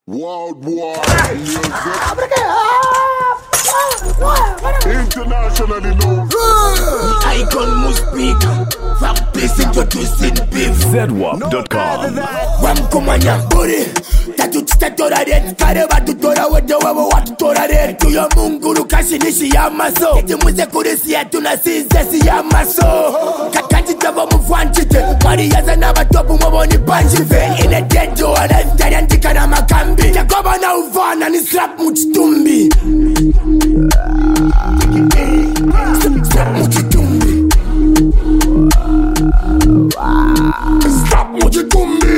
World War music. Internationally known. Icon must speak. From place introducing beef. ZWAP.com. Ram kumanya buri. Tatu titatora den. Kareba tutora wede wewe watu tora den. Tuyo mungu lukashi nishi ya maso. Kiti muze kurisi ya tunasize si ya maso. Kakati tabo mufwanchite. Mariaza na batobu mwaboni panjive. Ine dejo wa lifestyle antika na makambi. Jakoba na uvana ni slap muchitumbi. Slap muchitumbi. Slap muchitumbi.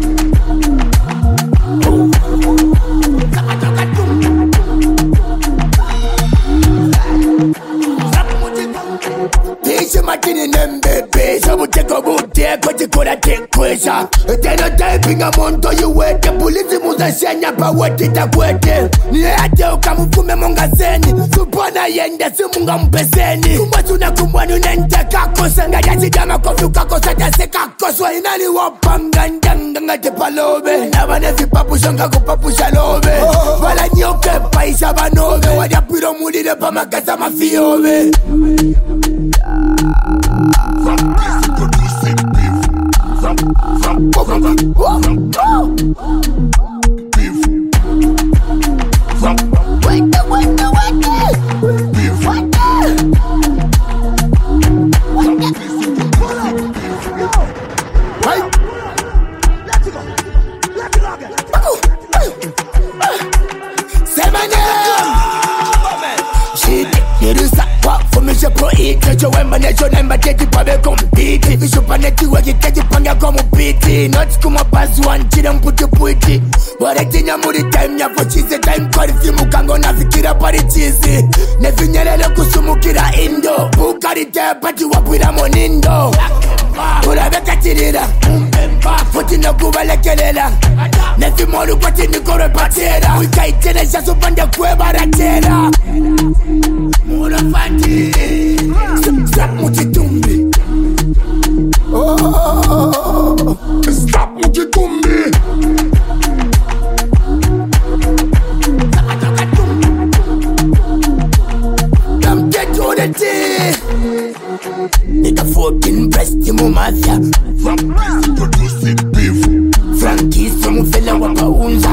Tisha matini nembebe. Sabuteko buteko chikura tekwesha. Teno taipinga monto yuwete. Polisi muzashenya pa weti takwete. Niye ate ukamufume monga zeni. Supona yende simunga mpeseni. Kumbasuna kumbwanu nente kakosa. Nga jachidama kofi kakosa jase kakoswa. Inani wapanga ndanga ngate palobe. Nabane vipapu shonga kupapu shalobe. Wala nyoke paisha banobe. Wajapiro mulile pa makasa mafiobe. From this introducing beef. From beef. From beef. Say my name. She did this walk for me, she pro eat. Kejo wemba nejo nemba teti pabe kompiti. Vishupa neti wagi keji panga komu piti. Not kuma bazu wanchida mputi puiti. Bore tinya muri time ya fochize time kwa rifimu kango na fikira pari chizi. Nefinyelele kusumukira indo. Bukari te pati wapira monindo. Urabeka chirira Futina kubalekelela Nefimolu kwa tini kore patera Wikaitene shasu pande kwe baratera Mura fati Stop muchitumbi Stop muchitumbi. Come get to the tea Nigga fucking breast mu mafia From this introducing beef. Frankie sumu fela wapaunza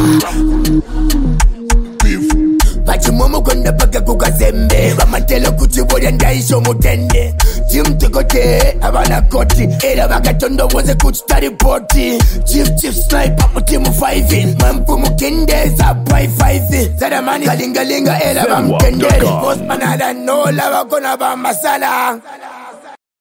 Beef. Pachimumu kwenda paka kukazembe Bamatelo kuchibolia ndaisho mutende Chimtekote abana koti Era bakatondo woze kuchitari poti Chief sniper mutimu 5 Mampu mukende za pai 5 Sadamani kalingalinga era bamkendele Postman ada no lava kona ba masala